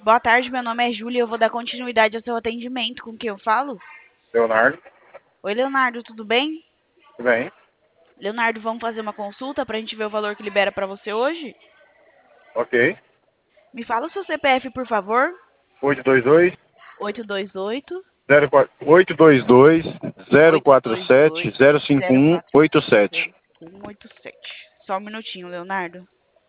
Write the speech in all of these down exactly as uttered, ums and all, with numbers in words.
Boa tarde, meu nome é Júlia e eu vou dar continuidade ao seu atendimento. Com quem eu falo? Leonardo, Oi, Leonardo, tudo bem? tudo bem? Leonardo, vamos fazer uma consulta para a gente ver o valor que libera para você hoje? Ok. Me fala o seu C P F, por favor. oito dois dois, oito dois oito, zero quatro, oito dois dois, zero oito quatro dois sete, dois, zero cinco zero um quatro oito sete, sete. zero um oito sete. Só um minutinho, Leonardo.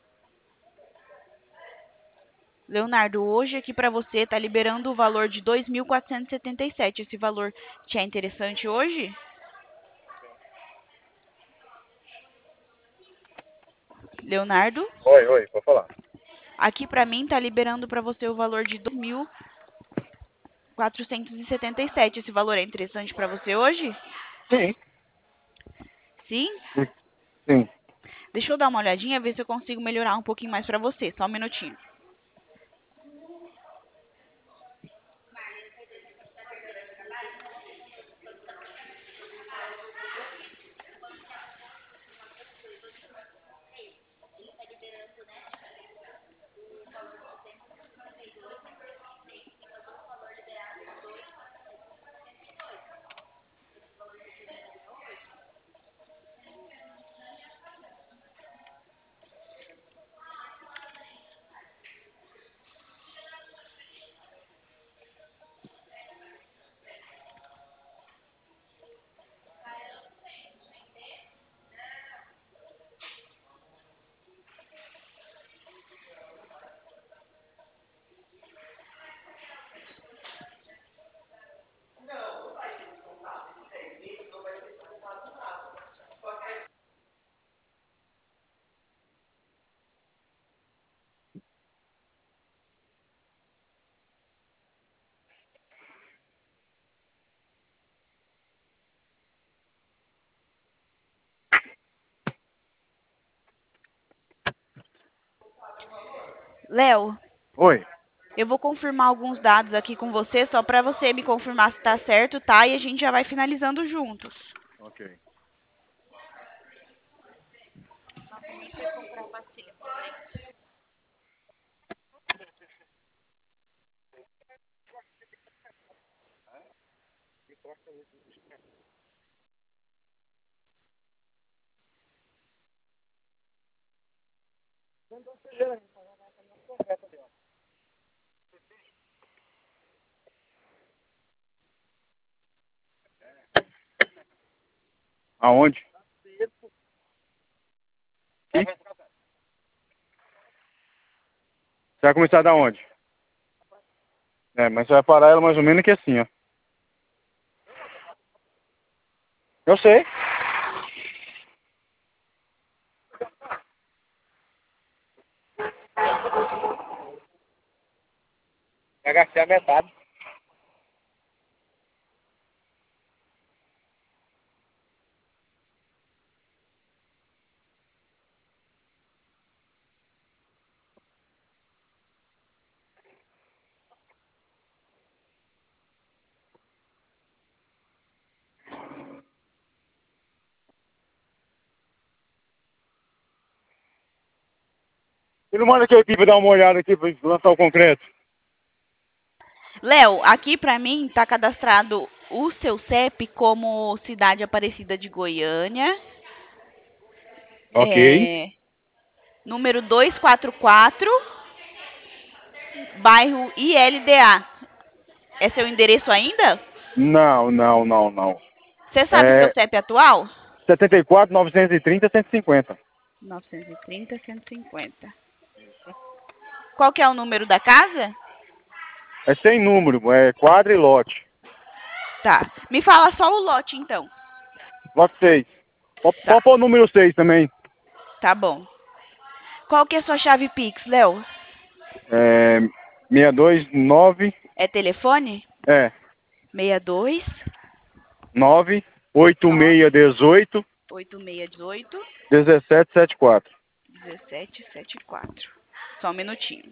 Leonardo, hoje aqui para você está liberando o valor de dois mil quatrocentos e setenta e sete. Esse valor te é interessante hoje? Leonardo, Oi, oi, pode falar. aqui para mim está liberando para você o valor de dois mil quatrocentos e setenta e sete. Esse valor é interessante para você hoje? Sim. Sim? Sim. Deixa eu dar uma olhadinha, ver se eu consigo melhorar um pouquinho mais para você. Só um minutinho. Léo, Oi. eu vou confirmar alguns dados aqui com você, só para você me confirmar se está certo, tá? E a gente já vai finalizando juntos. Ok. Aonde? Sim? Você vai começar da onde? É, mas você vai parar ela mais ou menos que assim, ó. Eu sei. Vai gastar a metade. E não manda aquele tipo dar uma olhada aqui pra lançar o concreto. Léo, aqui para mim está cadastrado o seu C E P como Cidade Aparecida de Goiânia, Ok. é, número duzentos e quarenta e quatro, bairro I L D A. É seu endereço ainda? Não, não, não, não. Você sabe seu É C E P atual? setenta e quatro, novecentos e trinta, cento e cinquenta. novecentos e trinta, cento e cinquenta. Qual que é o número da casa? É sem número, é quadra e lote. Tá. Me fala só o lote, então. Lote seis. Pode Tá. pode pôr o número seis também. Tá bom. Qual que é a sua chave Pix, Léo? É seis dois nove, É telefone? é, seis dois nove oito nove seis um oito, oito seis um oito um sete sete quatro. um sete sete quatro. Só um minutinho.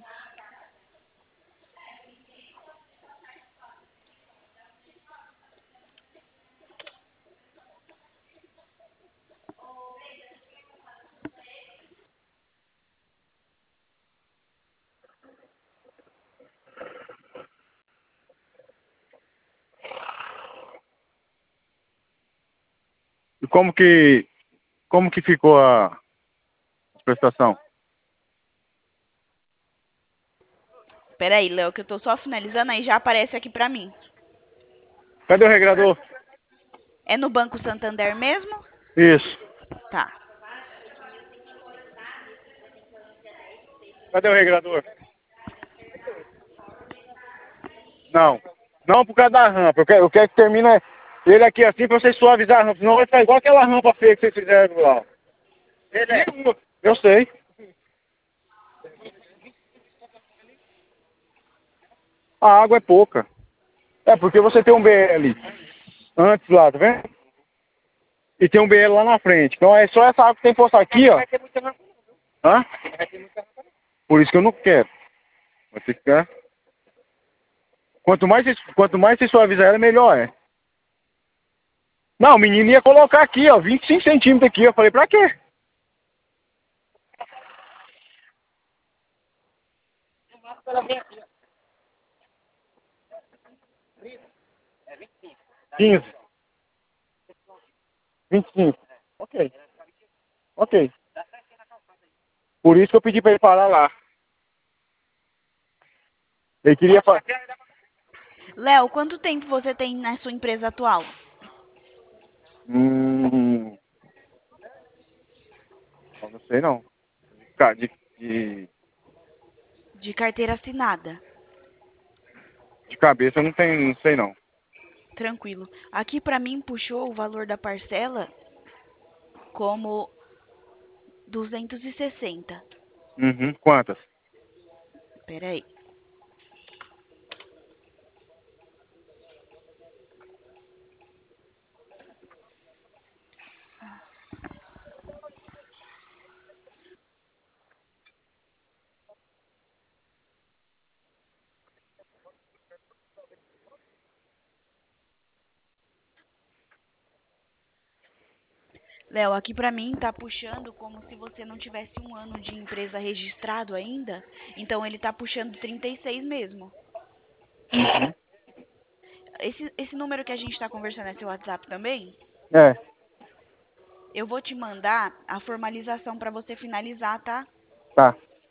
como que, como que ficou a prestação? Pera aí, Léo, que eu tô só finalizando, aí já aparece aqui pra mim. Cadê o regrador? É no Banco Santander mesmo? Isso. Tá. Cadê o regrador? Não. Não por causa da rampa. Eu quero, eu quero que termine ele aqui assim pra vocês suavizar a rampa. Senão vai ficar igual aquela rampa feia que vocês fizeram lá. Ele é. Eu sei. A água é pouca. É porque você tem um B L antes lá, tá vendo? E tem um B L lá na frente. Então é só essa água que tem que postar aqui, ó. Hã? Por isso que eu não quero. Vai ter que ficar. Quanto mais, você- quanto mais você suavizar ela, melhor é. Não, o menino ia colocar aqui, ó, vinte e cinco centímetros aqui. Eu falei, pra quê? quinze. vinte e cinco. Ok. Ok. Por isso que eu pedi pra ele parar lá. Ele queria fazer. Léo, quanto tempo você tem na sua empresa atual? Hum. Não sei não. Cara, de, de, De carteira assinada. de cabeça eu não tenho, não sei não. Tranquilo. Aqui pra mim puxou o valor da parcela como duzentos e sessenta. Uhum. Quantas? Pera aí. Léo, aqui pra mim tá puxando como se você não tivesse um ano de empresa registrado ainda. Então ele tá puxando trinta e seis mesmo. Uhum. Esse, esse número que a gente tá conversando é seu WhatsApp também? É, Eu vou te mandar a formalização pra você finalizar, tá? tá.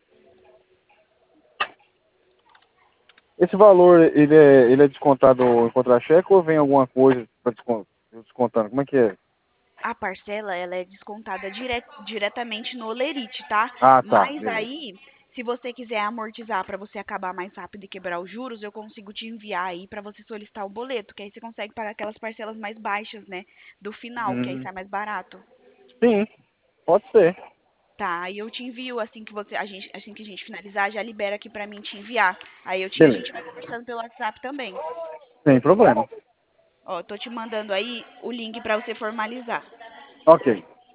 Esse valor, ele é, ele é descontado em contra-cheque ou vem alguma coisa pra descon- descontando? Como é que é? A parcela, ela é descontada dire diretamente no Olerite, tá? Ah, tá. Mas Beleza. aí, se você quiser amortizar para você acabar mais rápido e quebrar os juros, eu consigo te enviar aí para você solicitar o boleto, que aí você consegue pagar aquelas parcelas mais baixas, né? Do final, que aí Hum, sai mais barato. sim, pode ser. Tá, aí eu te envio assim que você, a gente, assim que a gente finalizar, já libera aqui pra mim te enviar. Aí eu te, a gente Beleza. vai conversando pelo WhatsApp também. Sem problema. Ó, tô te mandando aí o link pra você formalizar. Ok.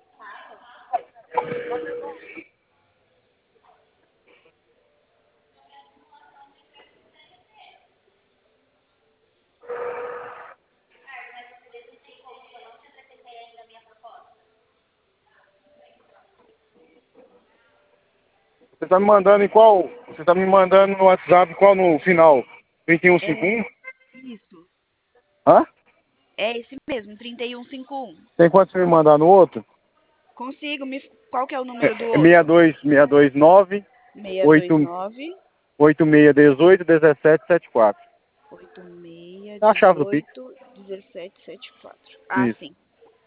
Você tá me mandando em qual? Você tá me mandando no WhatsApp qual no final? trinta e um cinquenta e É, um? isso. Hã? É esse mesmo, trinta e um cinquenta e um. Tem quanto você me mandar no outro? Consigo, me... qual que é o É, número do é outro? seis dois, seis dois nove, seis dois oito, nove, oito seis um oito, um sete sete quatro. oito seis, É a chave do Pix. dezoito, dezessete, setenta e quatro. Ah, Isso. sim.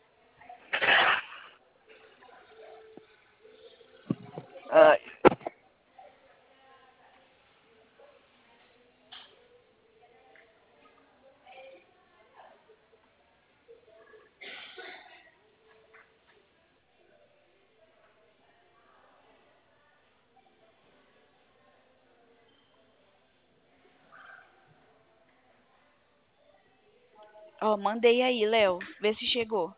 Ai. Ó, mandei aí, Léo. Vê se chegou.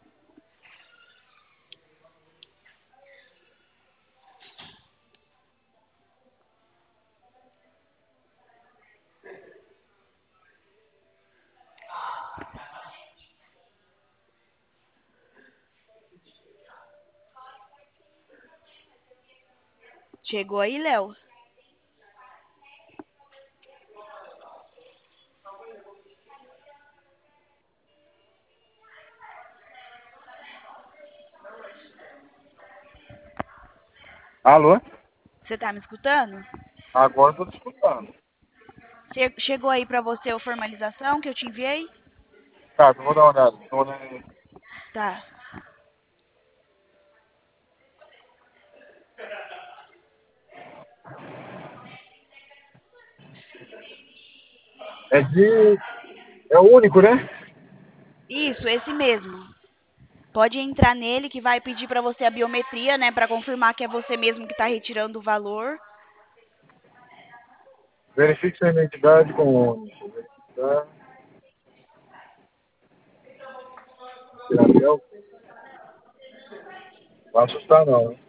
Chegou aí, Léo? Alô? Você tá me escutando? Agora eu tô te escutando. Che- Chegou aí pra você a formalização que eu te enviei? Tá, eu vou dar uma olhada. Tô olhando aí. Tá. É de. É o único, né? Isso, esse mesmo. Pode entrar nele que vai pedir pra você a biometria, né, pra confirmar que é você mesmo que tá retirando o valor. Verifique sua identidade com o único. Verificar. Tirar Não vai assustar não, hein?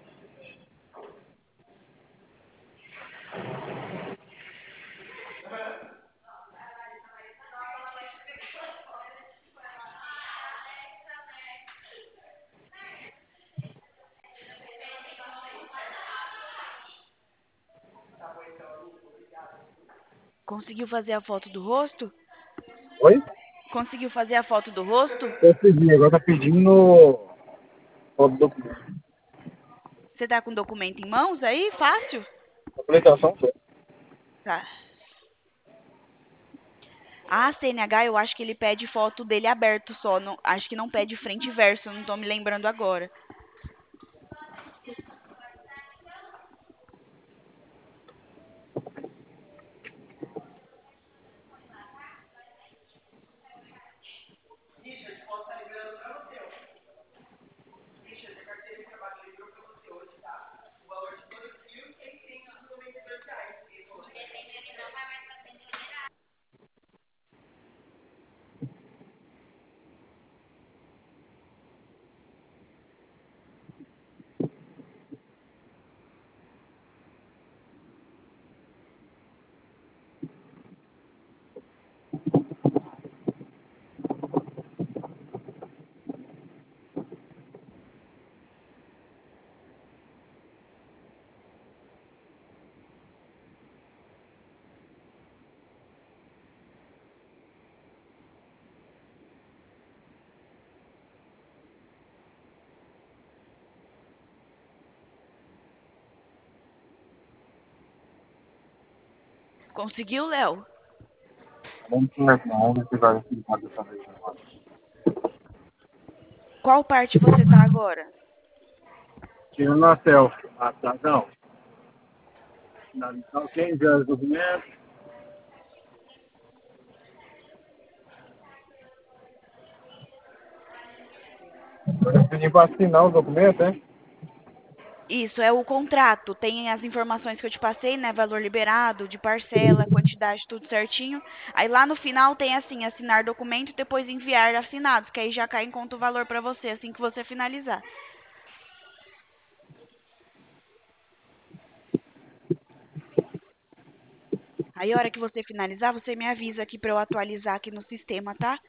Conseguiu fazer a foto do rosto? Oi? Conseguiu fazer a foto do rosto? Consegui, agora tá pedindo foto do documento. Você tá com o documento em mãos aí? Fácil? Apresentação foi. Tá. A C N H, eu acho que ele pede foto dele aberto só. Não, acho que não pede frente e verso, não tô me lembrando agora. Conseguiu, Léo? Vamos começar, vamos ver se vai explicar dessa vez agora. Qual parte você tá agora? Tirando a selfie. Ah, tá, não. Finalizar, ok, enviar os documentos. Agora pedir para assinar o documento, né? Isso, é o contrato. Tem as informações que eu te passei, né? Valor liberado, de parcela, quantidade, tudo certinho. Aí lá no final tem assim, assinar documento e depois enviar assinados, que aí já cai em conta o valor pra você assim que você finalizar. Aí a hora que você finalizar, você me avisa aqui pra eu atualizar aqui no sistema, tá?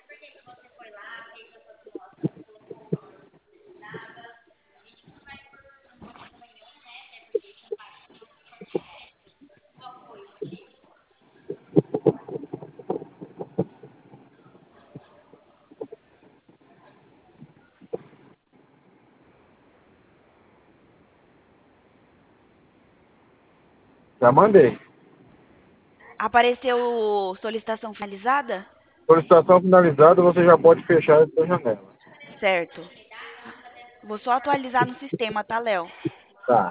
Já mandei. Apareceu solicitação finalizada? Solicitação finalizada, você já pode fechar a sua janela. Certo. Vou só atualizar no sistema, tá, Léo? Tá.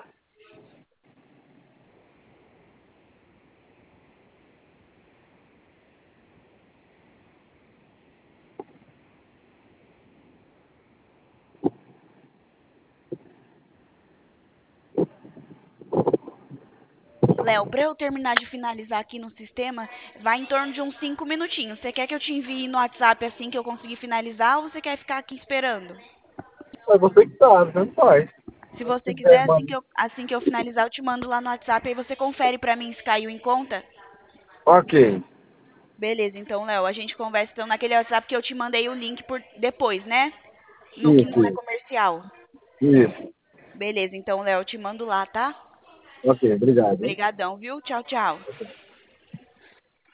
Léo, para eu terminar de finalizar aqui no sistema, vai em torno de uns cinco minutinhos. Você quer que eu te envie no WhatsApp assim que eu conseguir finalizar ou você quer ficar aqui esperando? É você que sabe, tanto faz. Se Se você quiser, quiser, assim manda. que eu, assim que eu finalizar, eu te mando lá no WhatsApp, aí você confere pra mim se caiu em conta. Ok. Beleza, então, Léo, a gente conversa então naquele WhatsApp que eu te mandei o link por depois, né? No que Isso, não é isso. comercial. Isso. Beleza, então, Léo, eu te mando lá, tá? Ok, obrigado. Hein? Obrigadão, viu? Tchau, tchau.